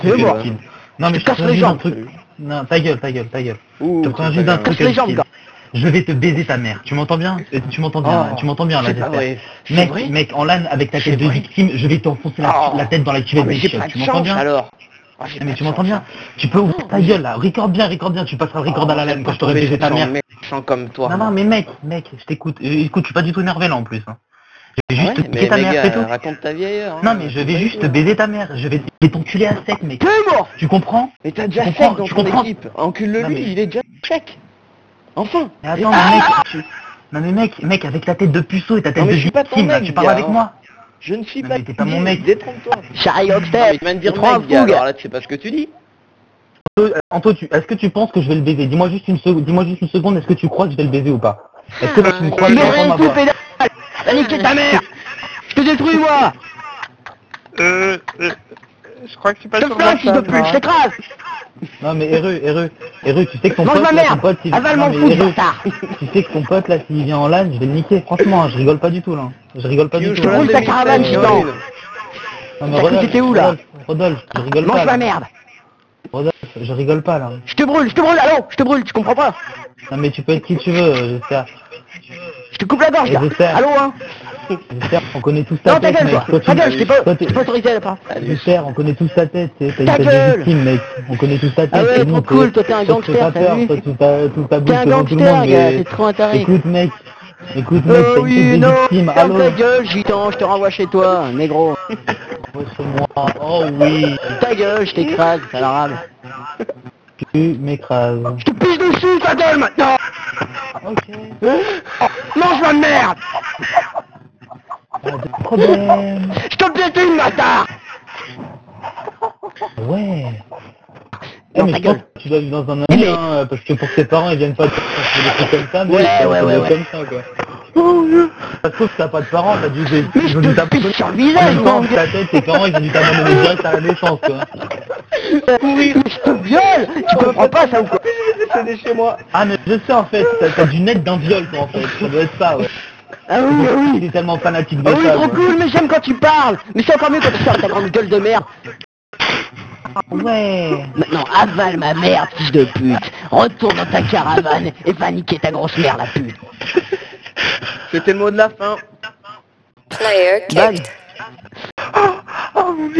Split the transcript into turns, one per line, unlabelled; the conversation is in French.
C'est moi.
Non mais
je casse les jambes.
Non, ta gueule.
Ouh,
Je te prends juste d'un truc.
casse les jambes, gars.
Je vais te baiser ta mère. Tu m'entends bien? Tu m'entends bien,
Oh,
tu m'entends bien là,
c'est pas
j'espère.
vrai.
Mec, en LAN avec ta
C'est
tête de
vrai.
victime, je vais t'enfoncer la tête dans la cuvette
mais
des
j'ai
chiottes.
pas de
Tu m'entends
chance
bien?
alors.
Mais tu m'entends bien? Tu peux ouvrir ta gueule là. Record bien. Tu passeras le record à la LAN quand je t'aurai baisé ta mère.
Méchant comme toi.
Non, mais mec, je t'écoute. Écoute, je suis pas du tout énervé là en plus. Hein. Je vais
Ah
juste
ouais,
te baiser ta mère, c'est tout.
raconte ta vieille heure.
Non mais je vais juste te baiser ta mère. Je vais t'enculer à sec, mec.
T'es mort.
Tu comprends?
Mais t'as déjà
Tu
sec
comprends
dans
Tu
ton
comprends
équipe. Encule-le
Non,
lui,
mais-
il est déjà check. Enfin.
Mais attends, mais mec, Non mais mec, avec ta tête de puceau et ta tête
Non mais
de
je suis pas ton
victime, là,
mec,
tu parles
gars,
avec
hein.
moi.
Je ne suis
Non,
pas
mais t'es pas mon mec.
Détrompe-toi.
Charlie
Non,
Oxter,
mais tu viens de dire
t'es trop un
mec, gars,
fou,
alors là tu sais pas ce que tu dis.
Anto, est-ce que tu penses que je vais le baiser? Dis-moi juste une seconde, est-ce que tu crois que je vais le baiser ou pas? Est-ce que là tu me crois?
Tu
Tu
me
entends
rien
ma
tout,
voix?
pédale. T'as niqué ta mère. Je te détruis, moi.
Je crois que je suis pas
Je te
sur
flingue, fils de
WhatsApp,
pute, je t'écrase.
Non mais Heureux, tu sais que ton
Mange
pote
ma
là, ton
merde.
pote, il...
Avale
Non,
mon
mais
fou,
Heureux,
bâtard.
tu sais que ton pote là, s'il vient en LAN, je vais le niquer, franchement, je rigole pas du tout là. Je rigole pas du tout.
Roule ta caravane, gitan.
Non mais
T'as cru que t'étais où, là?
Rodolphe, je rigole pas
Mange
là.
ma merde.
Rodolphe, je rigole pas là.
Je te brûle, allô. Je te brûle, tu comprends pas?
Non mais tu peux être qui tu veux, j'espère.
Je te coupe la gorge,
Et
gars.
j'espère.
Allô, hein.
J'espère, on connaît tous ta
Non, ta
tête,
gueule,
mec.
toi. Ta gueule, je t'ai pas autorisé à la part.
J'espère, on connaît tous ta tête, t'as une
Ta
tête de
gueule.
victime, mec. On connaît tous ta tête.
Ah ouais,
c'est bon,
trop cool, toi t'es un
toi, tu fais
gangster,
pas
t'as
peur,
vu?
toi, tout ta
T'es
bouche
un
devant tout le
gangster,
monde,
gars,
mais...
t'es trop un taré.
Écoute, mec, t'as une
Oh
tête
oui,
de
non,
victime,
ferme
allô?
ta gueule, gitan, je te renvoie chez toi, négro.
Ouais, c'est moi, oh oui,
Ta gueule, je t'écrase, salarabe.
tu m'écrases.
Je te pisse dessus, ta gueule, maintenant.
Ok,
Mange ma merde.
pas de problème.
Je te piétine, bâtard.
Ouais.
Non,
mais
ta
je pense
gueule.
que tu dois vivre dans un ami, hein, parce que pour tes parents, ils viennent pas te faire des trucs comme ça, mais
Ouais,
ça doit
ouais.
être comme ça, quoi. Ça se trouve que t'as pas de parents, t'as dû...
Mais
Ils
je
ont dû
te
t'abandonner.
pisse sur le
En
visage,
même temps,
mon
ta tête, tes parents, ils ont dû t'abandonner direct à la naissance, quoi.
Mais je te viole. Tu comprends pas ça ou quoi?
Décédé chez moi.
Ah, mais je sais, en fait, t'as du net d'un viol, toi, en fait. Ça doit être ça, ouais.
Ah oui.
T'es tellement fanatique de
Ah oui,
ça,
trop
quoi.
cool, mais j'aime quand tu parles. Mais c'est encore mieux quand tu sors ta grande gueule de merde.
Ouais.
Maintenant, avale ma merde, fils de pute. Retourne dans ta caravane et va niquer ta grosse merde, la pute.
C'était le mot de la fin.
Player
Ban.
kicked.
Oh mon dieu.